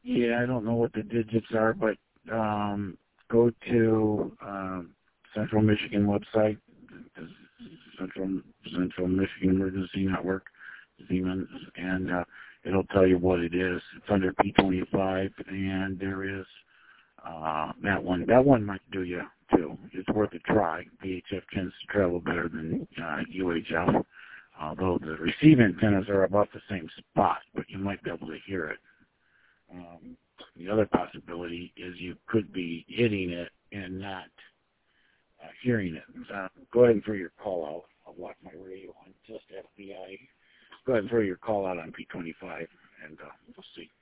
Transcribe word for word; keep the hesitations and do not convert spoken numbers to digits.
Yeah, I don't know what the digits are, but um, go to um, Central Michigan website, the Central Central Michigan Emergency Network, Siemens, and uh, it'll tell you what it is. It's under P twenty-five, and there is uh, that one. That one might do you too. It's worth a try. V H F tends to travel better than uh, U H F, although the receiving antennas are about the same spot, but you might be able to hear it. Um, the other possibility is you could be hitting it and not uh, hearing it. Uh, go ahead and throw your call out. I'll lock my radio on. Just F B I. Go ahead and throw your call out on P twenty-five, and uh, we'll see.